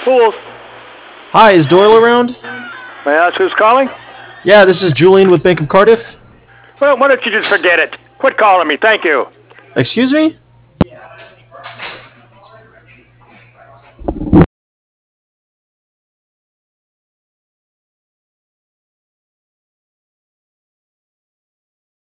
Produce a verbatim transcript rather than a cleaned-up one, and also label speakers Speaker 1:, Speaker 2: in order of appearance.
Speaker 1: Fools.
Speaker 2: Hi, is Doyle around?
Speaker 1: May I ask who's calling?
Speaker 2: Yeah, this is Julian with Bank of Cardiff.
Speaker 1: Well, why don't you just forget it? Quit calling me, thank you.
Speaker 2: Excuse me?